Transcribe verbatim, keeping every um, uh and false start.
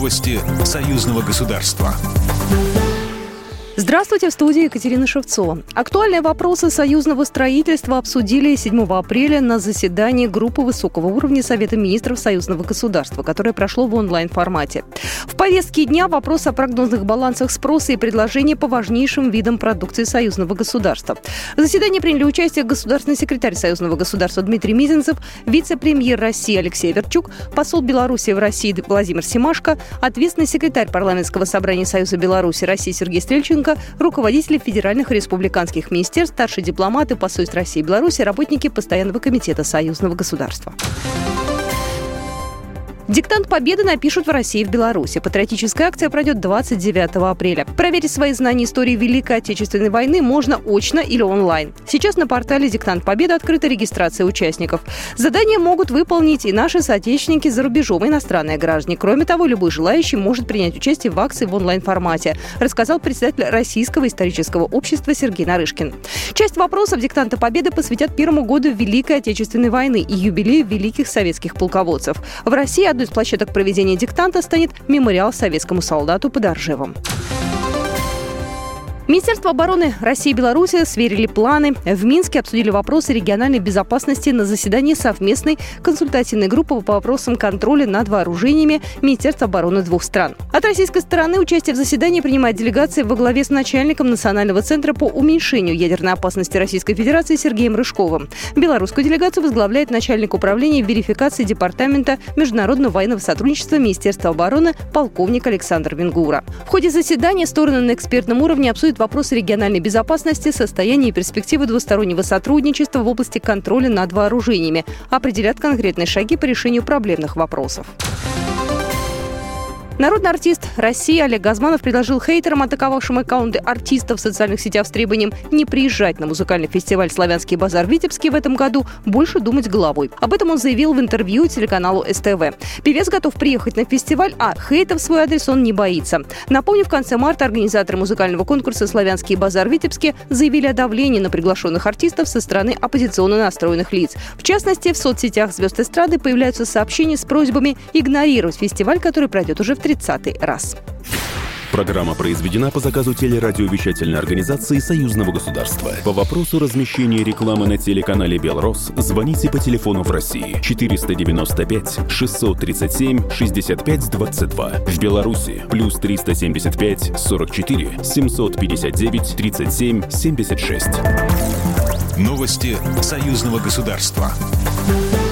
Новости союзного государства. Здравствуйте, в студии Екатерина Шевцова. Актуальные вопросы союзного строительства обсудили седьмого апреля на заседании группы высокого уровня Совета министров союзного государства, которое прошло в онлайн-формате. В повестке дня вопрос о прогнозных балансах спроса и предложения по важнейшим видам продукции союзного государства. В заседании приняли участие государственный секретарь союзного государства Дмитрий Мизинцев, вице-премьер России Алексей Аверчук, посол Беларуси в России Владимир Семашко, ответственный секретарь парламентского собрания Союза Беларуси России Сергей Стрельченко, руководители федеральных и республиканских министерств, старшие дипломаты, посольств России и Беларуси, работники Постоянного комитета союзного государства. Диктант Победы напишут в России и в Беларуси. Патриотическая акция пройдет двадцать девятого апреля. Проверить свои знания истории Великой Отечественной войны можно очно или онлайн. Сейчас на портале «Диктант Победы» открыта регистрация участников. Задания могут выполнить и наши соотечественники за рубежом, и иностранные граждане. Кроме того, любой желающий может принять участие в акции в онлайн-формате, рассказал председатель Российского исторического общества Сергей Нарышкин. Часть вопросов диктанта Победы посвятят первому году Великой Отечественной войны и юбилею великих советских полководцев. В России одной из площадок проведения диктанта станет мемориал советскому солдату под Оржевом. Министерство обороны России и Беларуси сверили планы. В Минске обсудили вопросы региональной безопасности на заседании совместной консультативной группы по вопросам контроля над вооружениями Министерства обороны двух стран. От российской стороны участие в заседании принимает делегация во главе с начальником Национального центра по уменьшению ядерной опасности Российской Федерации Сергеем Рыжковым. Белорусскую делегацию возглавляет начальник управления верификации Департамента международного военного сотрудничества Министерства обороны полковник Александр Венгура. В ходе заседания стороны на экспертном уровне обсудят вопросы региональной безопасности, состояния и перспективы двустороннего сотрудничества в области контроля над вооружениями, определят конкретные шаги по решению проблемных вопросов. Народный артист России Олег Газманов предложил хейтерам, атаковавшим аккаунты артистов в социальных сетях с требованием не приезжать на музыкальный фестиваль «Славянский базар» в Витебске в этом году, больше думать головой. Об этом он заявил в интервью телеканалу СТВ. Певец готов приехать на фестиваль, а хейта в свой адрес он не боится. Напомню, в конце марта организаторы музыкального конкурса «Славянский базар» в Витебске заявили о давлении на приглашенных артистов со стороны оппозиционно настроенных лиц. В частности, в соцсетях звезд эстрады появляются сообщения с просьбами игнорировать фестиваль, который пройдет уже в тридцатый раз. Программа произведена по заказу телерадиовещательной организации Союзного государства. По вопросу размещения рекламы на телеканале «Белрос» звоните по телефону в России четыреста девяносто пять шестьсот тридцать семь шестьдесят пять двадцать два. В Беларуси плюс триста семьдесят пять сорок четыре семьсот пятьдесят девять тридцать семь семьдесят шесть. Новости союзного государства.